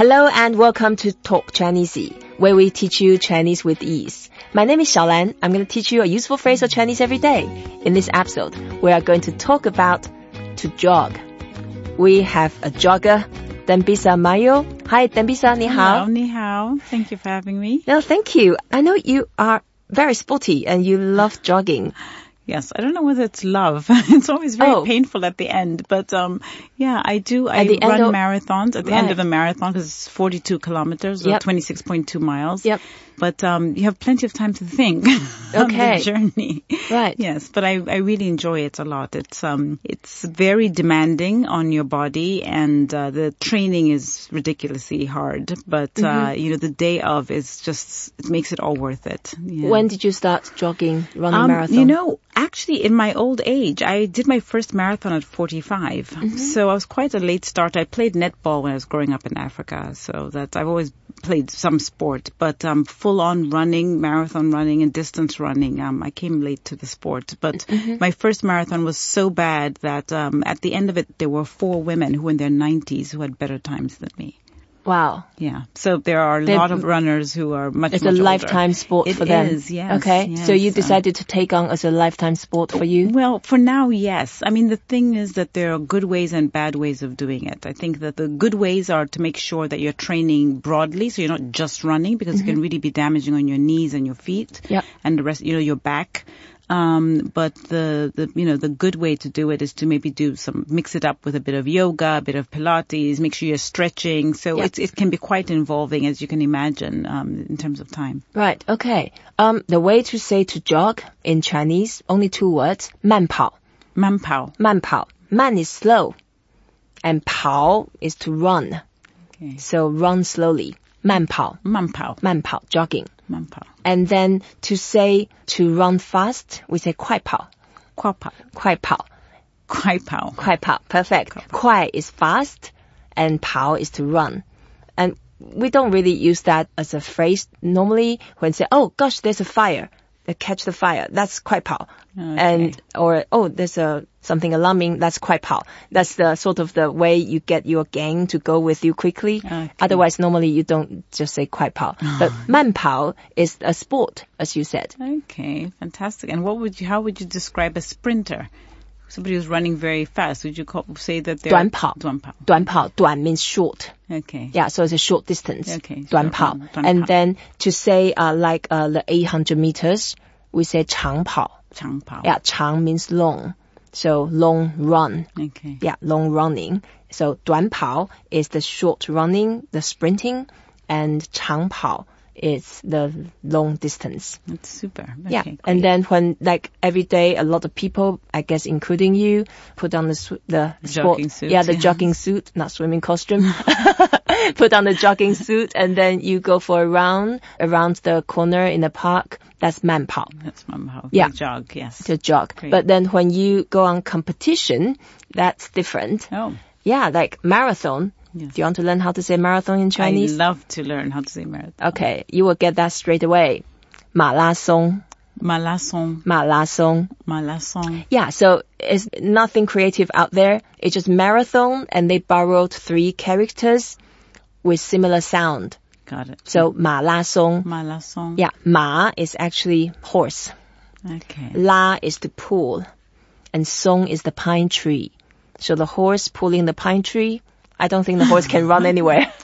Hello and welcome to Talk Chinese, where we teach you Chinese with ease. My name is Xiaolan. I'm going to teach you a useful phrase of Chinese every day. In this episode, we are going to talk about to jog. We have a jogger, Dambisa Mayo. Hi, Dambisa, ni hao. Hello, ni hao. Thank you for having me. No, thank you. I know you are very sporty and you love jogging. Yes, I don't know whether it's love. It's always very painful at the end. But, I do. I run marathons at the end of the marathon because it's 42 kilometers or 26.2 miles. Yep. But you have plenty of time to think on the journey. Right. Yes, but I really enjoy it a lot. It's very demanding on your body, and the training is ridiculously hard. But the day of is just, it makes it all worth it. Yeah. When did you start jogging, running marathon? Actually, in my old age, I did my first marathon at 45. Mm-hmm. So I was quite a late starter. I played netball when I was growing up in Africa. So I've always played some sport, but full-on running, marathon running, and distance running, I came late to the sport. But my first marathon was so bad that at the end of it, there were 4 women who were in their 90s who had better times than me. Wow. Yeah. So there are a lot of runners who are much older. It's a lifetime sport for them. It is, yes. Okay. Yes, so you decided to take on as a lifetime sport for you? Well, for now, yes. I mean, the thing is that there are good ways and bad ways of doing it. I think that the good ways are to make sure that you're training broadly, so you're not just running, because it can really be damaging on your knees and your feet and the rest, your back. But the good way to do it is to maybe mix it up with a bit of yoga, a bit of Pilates, make sure you're stretching. So it can be quite involving, as you can imagine, in terms of time. Right. Okay. The way to say to jog in Chinese, only 2 words, 慢跑. 慢跑. 慢跑. Man is slow. And 跑 is to run. Okay. So run slowly. 慢跑. 慢跑. 慢跑, jogging. 慢跑. And then to say to run fast, we say 快跑. 快跑. 快跑. 快跑. 快跑. Perfect. 快 is fast and 跑 is to run. And we don't really use that as a phrase. Normally when say, oh gosh, there's a fire. Catch the fire. That's 快跑. Okay. There's something alarming. That's 快跑. That's the sort of the way you get your gang to go with you quickly. Okay. Otherwise, normally you don't just say 快跑. But 慢跑 is a sport, as you said. Okay, fantastic. And how would you describe a sprinter? Somebody who's running very fast. Would you say that they're 短跑. 短跑. 短跑. 短 means short. Okay. Yeah, so it's a short distance. Okay. 短跑. And then to say the 800 meters, we say 长跑. 长跑. Yeah, 长 means long. So long run. Okay. Yeah, long running. So 短跑 is the short running, the sprinting, and 长跑is the long distance. That's super. Okay, yeah. great. And then when every day a lot of people, I guess including you, put on the sport, jogging suit. Yeah, the jogging suit, not swimming costume. Put on the jogging suit and then you go for a round around the corner in the park. That's 慢跑. That's 慢跑. Yeah. To jog, yes. To jog. Great. But then when you go on competition, that's different. Oh. Yeah, like marathon. Yes. Do you want to learn how to say marathon in Chinese? I love to learn how to say marathon. Okay, you will get that straight away. 马拉松. 马拉松. 马拉松. 马拉松. Yeah, so it's nothing creative out there. It's just marathon, and they borrowed 3 characters with similar sound. Got it. So 马拉松. 马拉松. Yeah, 马 is actually horse. Okay. 拉 is to pull. And song is the pine tree. So the horse pulling the pine tree, I don't think the horse can run anywhere.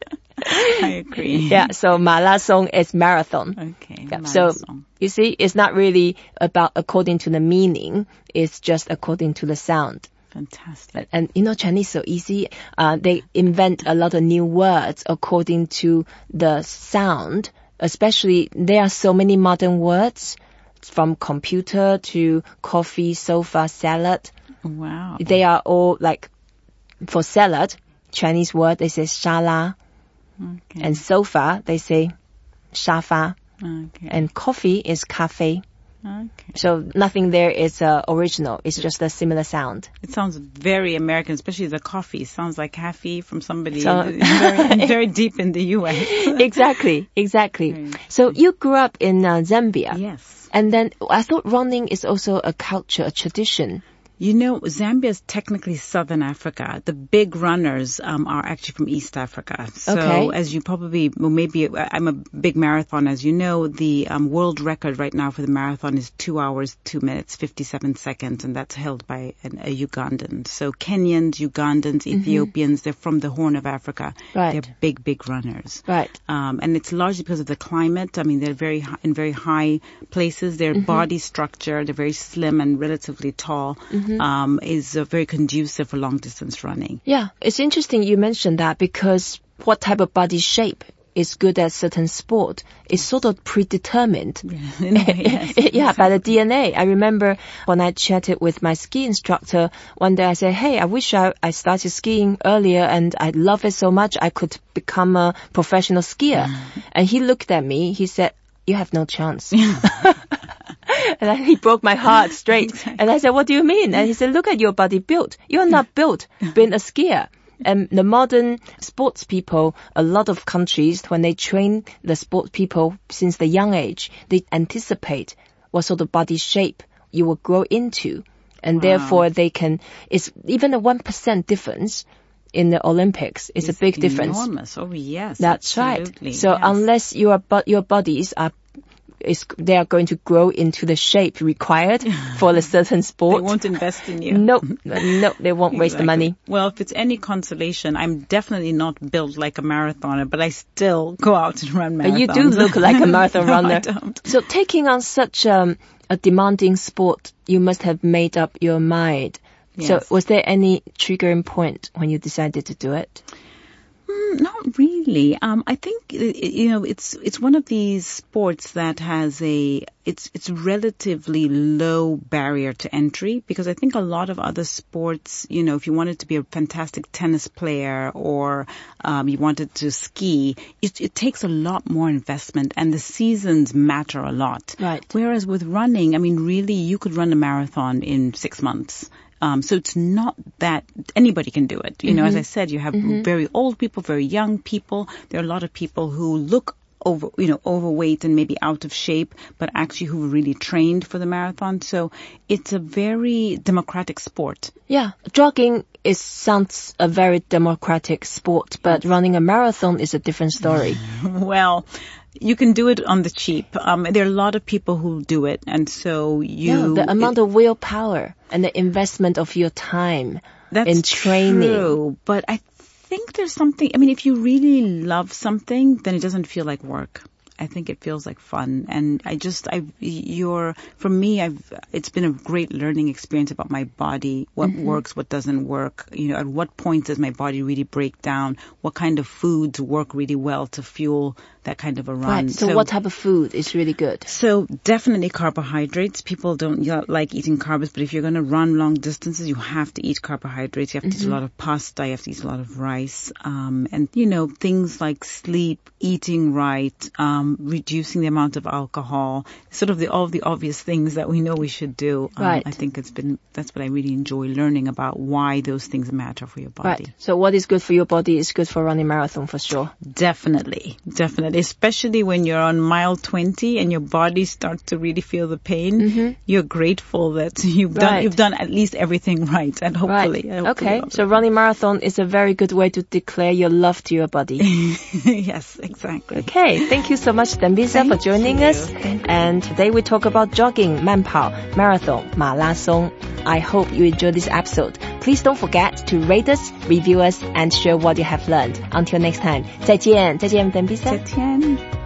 I agree. Yeah, so 马拉松 is marathon. Okay. Yeah, so you see, it's not really about according to the meaning. It's just according to the sound. Fantastic. And Chinese is so easy. They invent a lot of new words according to the sound. Especially, there are so many modern words from computer to coffee, sofa, salad. Wow. They are all like, for salad, Chinese word, they say 沙拉. Okay. And sofa, they say 沙发. Okay. And coffee is cafe. Okay. So nothing there is original. It's just a similar sound. It sounds very American, especially the coffee. Sounds like cafe from somebody very deep in the U.S. Exactly. So you grew up in Zambia. Yes. And then I thought running is also a culture, a tradition. You know, Zambia is technically Southern Africa. The big runners are actually from East Africa. So as you probably, well, maybe I'm a big marathon, as you know. The world record right now for the marathon is 2 hours, 2 minutes, 57 seconds, and that's held by a Ugandan. So Kenyans, Ugandans, Ethiopians, they're from the Horn of Africa. Right. They're big runners. Right. And it's largely because of the climate. I mean, they're in very high places. Their body structure, they're very slim and relatively tall. Is very conducive for long distance running. Yeah, it's interesting you mentioned that because what type of body shape is good at certain sport is sort of predetermined. Yeah, by the DNA. I remember when I chatted with my ski instructor, one day I said, hey, I wish I started skiing earlier and I love it so much I could become a professional skier. And he looked at me, he said, you have no chance. And then he broke my heart straight. And I said, what do you mean? And he said, look at your body built. You're not built being a skier. And the modern sports people, a lot of countries, when they train the sports people since the young age, they anticipate what sort of body shape you will grow into. And therefore they can, it's even a 1% difference in the Olympics. It's a big difference. Enormous. Oh, yes. That's absolutely. right. So unless your bodies are they are going to grow into the shape required for a certain sport. They won't invest in you. No, they won't waste the money. Well, if it's any consolation, I'm definitely not built like a marathoner, but I still go out and run marathons. But you do look like a marathon No, runner. I don't. So taking on such a demanding sport, you must have made up your mind. Yes. So was there any triggering point when you decided to do it? Not really. I think it's one of these sports that has it's relatively low barrier to entry, because I think a lot of other sports, if you wanted to be a fantastic tennis player or you wanted to ski, it takes a lot more investment and the seasons matter a lot. Right. Whereas with running, I mean, really, you could run a marathon in 6 months. So it's not that anybody can do it. As I said, you have very old people, very young people. There are a lot of people who look overweight and maybe out of shape, but actually who really trained for the marathon. So it's a very democratic sport. Yeah, jogging sounds a very democratic sport, but running a marathon is a different story. Well, you can do it on the cheap. There are a lot of people who do it, and so the amount of willpower and the investment of your time in training. That's true, but I think there's something, I mean, if you really love something, then it doesn't feel like work. I think it feels like fun. And for me, it's been a great learning experience about my body, what works, what doesn't work, at what point does my body really break down, what kind of foods work really well to fuel that kind of a run. Right. So what type of food is really good? So definitely carbohydrates. People don't like eating carbs, but if you're going to run long distances, you have to eat carbohydrates. You have to eat a lot of pasta. You have to eat a lot of rice. And things like sleep, eating right, reducing the amount of alcohol, sort of all the obvious things that we know we should do. Right. I think that's what I really enjoy learning about, why those things matter for your body. Right. So what is good for your body is good for running marathon for sure. Definitely. Especially when you're on mile 20 and your body starts to really feel the pain. You're grateful that you've done at least everything right, and hopefully. Okay. So running marathon is a very good way to declare your love to your body. Yes, exactly. Okay. Thank you so much, Dambisa, for joining us. And today we talk about jogging, 慢跑, marathon, 马拉松. I hope you enjoyed this episode. Please don't forget to rate us, review us, and share what you have learned. Until next time, 再见 Dambisa. 再见。